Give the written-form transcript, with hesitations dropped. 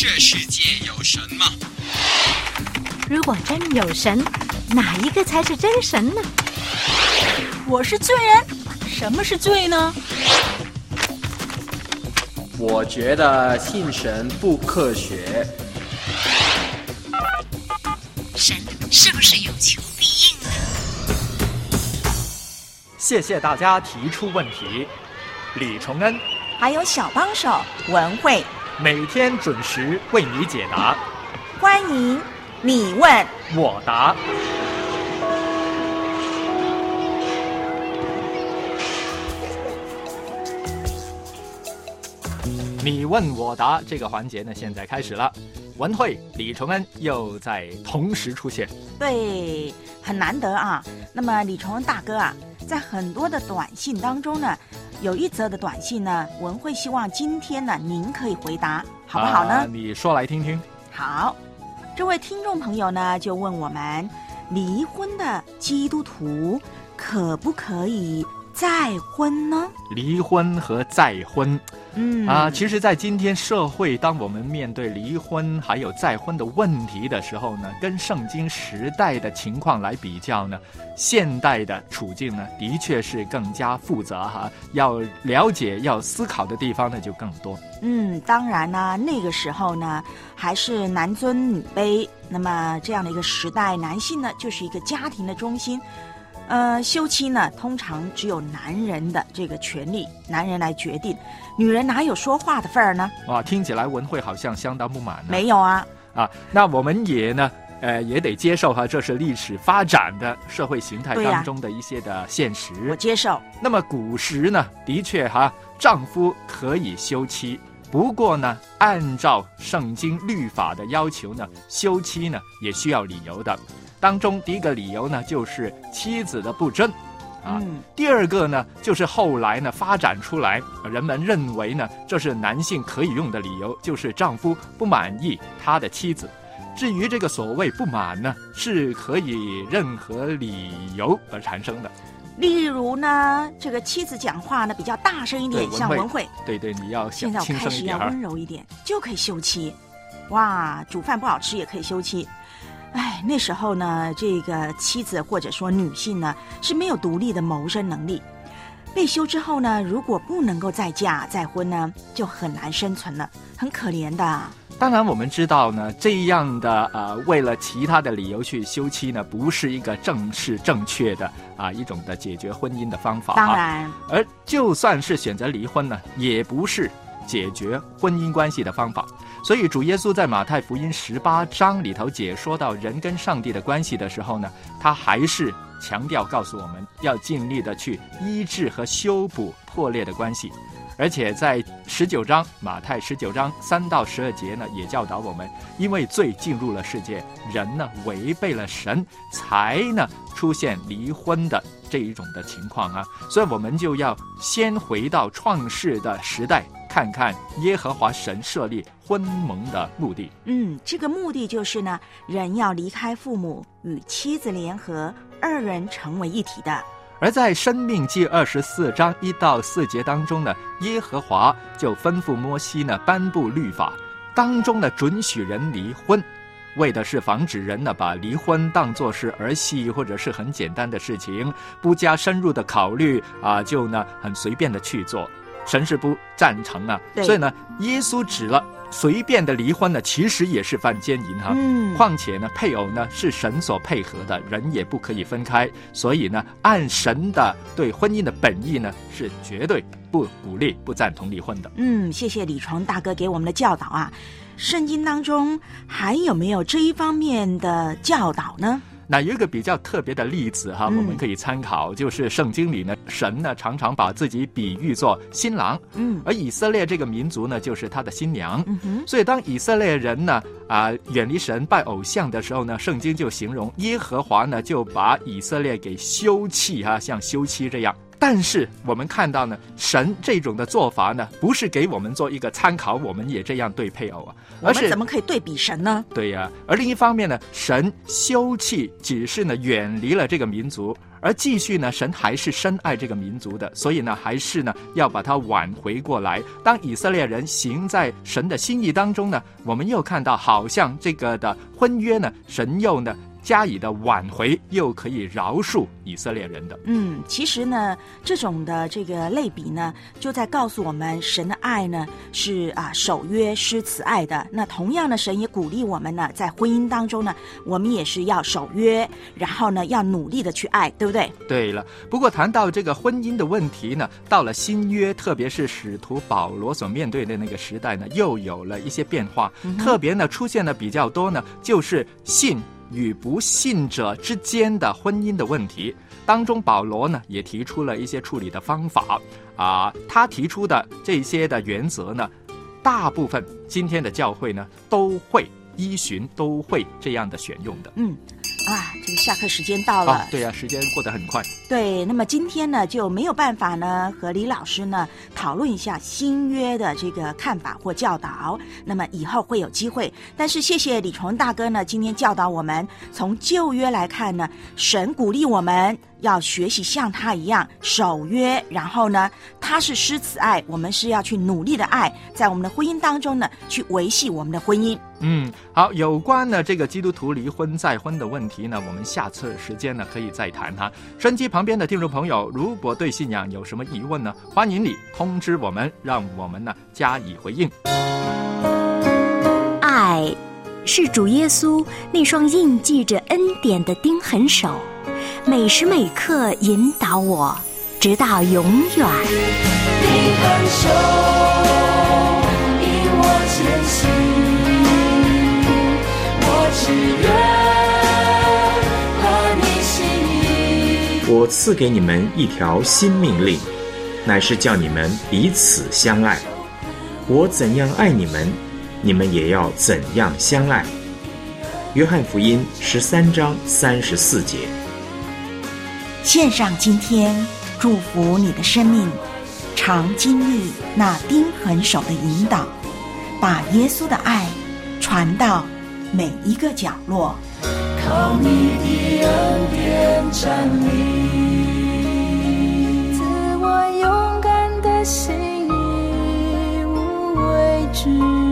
这世界有神吗？ 如果真有神，哪一个才是真神呢？ 我是罪人，什么是罪呢？ 我觉得信神不科学。 神是不是有求必应呢？ 谢谢大家提出问题，李崇恩还有小帮手文慧， 每天准时为你解答。 欢迎你问我答。你问我答这个环节呢，现在开始了。文慧、李崇恩又在同时出现， 对，很难得啊。那么李崇恩大哥啊，在很多的短信当中呢，有一则的短信呢，文慧希望今天呢您可以回答，好不好呢？ 你说来听听。 好，这位听众朋友呢就问我们，离婚的基督徒可不可以再婚呢？ 离婚和再婚，其实在今天社会，当我们面对离婚还有再婚的问题的时候呢，跟圣经时代的情况来比较呢，现代的处境呢的确是更加复杂哈，要了解要思考的地方呢就更多。 当然呢，那个时候呢还是男尊女卑，那么这样的一个时代，男性呢就是一个家庭的中心。休妻呢，通常只有男人的这个权利，男人来决定，女人哪有说话的份儿呢？ 哇，听起来文慧好像相当不满。 没有啊。 那我们也呢，也得接受哈，这是历史发展的社会形态当中的一些的现实。 我接受。 那么古时呢，的确哈，丈夫可以休妻，不过呢，按照圣经律法的要求呢，休妻呢也需要理由的。当中第一个理由呢，就是妻子的不贞第二个呢，就是后来呢发展出来，人们认为呢，这是男性可以用的理由，就是丈夫不满意他的妻子。至于这个所谓不满呢，是可以任何理由而产生的。 例如呢，这个妻子讲话呢比较大声一点，像文慧， 对，你要现在我开始要温柔一点，就可以休妻。哇，煮饭不好吃也可以休妻。那时候呢，这个妻子或者说女性呢是没有独立的谋生能力，被休之后呢，如果不能够再嫁再婚呢，就很难生存了，很可怜的。 当然我们知道呢，这样的为了其他的理由去休妻呢，不是一个正确的一种的解决婚姻的方法。 当然， 而就算是选择离婚呢，也不是解决婚姻关系的方法。所以主耶稣在马太福音18章里头解说到人跟上帝的关系的时候呢，他还是强调告诉我们要尽力的去医治和修补破裂的关系。而且在19章马太19章3到12节呢，也教导我们，因为罪进入了世界，人呢违背了神，才呢出现离婚的这一种的情况所以我们就要先回到创世的时代，看看耶和华神设立婚盟的目的。 这个目的就是呢，人要离开父母，与妻子联合，二人成为一体的。 而在申命记24章1到4节当中呢，耶和华就吩咐摩西呢颁布律法，当中呢准许人离婚，为的是防止人呢把离婚当作是儿戏或者是很简单的事情，不加深入的考虑就呢很随便的去做。神是不赞成所以呢，耶稣指了随便的离婚呢，其实也是犯奸淫况且呢，配偶呢是神所配合的，人也不可以分开。所以呢，按神的对婚姻的本意呢，是绝对不鼓励、不赞同离婚的。 谢谢李床大哥给我们的教导圣经当中还有没有这一方面的教导呢？ 那有一个比较特别的例子我们可以参考，就是圣经里呢，神呢常常把自己比喻作新郎，而以色列这个民族呢就是他的新娘，所以当以色列人呢远离神拜偶像的时候呢，圣经就形容耶和华呢就把以色列给休弃像休妻这样但是我们看到呢，神这种的做法呢，不是给我们做一个参考，我们也这样对配偶啊， 我们怎么可以对比神呢？ 对呀，而另一方面呢，神休弃只是呢远离了这个民族，而继续呢，神还是深爱这个民族的，所以呢，还是呢要把它挽回过来。当以色列人行在神的心意当中呢，我们又看到好像这个的婚约呢，神又呢加以的挽回，又可以饶恕以色列人的。 其实呢，这种的这个类比呢，就在告诉我们，神的爱呢是守约施慈爱的。那同样呢，神也鼓励我们呢，在婚姻当中呢，我们也是要守约，然后呢，要努力的去爱，对不对？ 对了，不过谈到这个婚姻的问题呢，到了新约，特别是使徒保罗所面对的那个时代呢，又有了一些变化。特别呢，出现的比较多呢，就是信与不信者之间的婚姻的问题当中，保罗呢也提出了一些处理的方法他提出的这些的原则呢，大部分今天的教会呢都会依循，都会这样的选用的。 这个下课时间到了。 对啊，时间过得很快。 对，那么今天呢就没有办法呢和李老师呢讨论一下新约的这个看法或教导，那么以后会有机会。但是谢谢李崇恩大哥呢，今天教导我们从旧约来看呢，神鼓励我们要学习像他一样守约，然后呢他是施慈爱，我们是要去努力的爱，在我们的婚姻当中呢去维系我们的婚姻。 好，有关呢这个基督徒离婚再婚的问题呢，我们下次时间呢可以再谈哈。收音机旁边的听众朋友，如果对信仰有什么疑问呢，欢迎你通知我们，让我们呢加以回应。 爱是主耶稣那双印记着恩典的钉痕手，每时每刻引导我，直到永远。 钉痕手引我前行，我只愿合你心意。 我赐给你们一条新命令，乃是叫你们彼此相爱。我怎样爱你们，你们也要怎样相爱。约翰福音13章34节。 献上今天，祝福你的生命常经历那钉痕手的引导，把耶稣的爱传到每一个角落。 靠你的恩典站立，自我勇敢的心已无畏惧。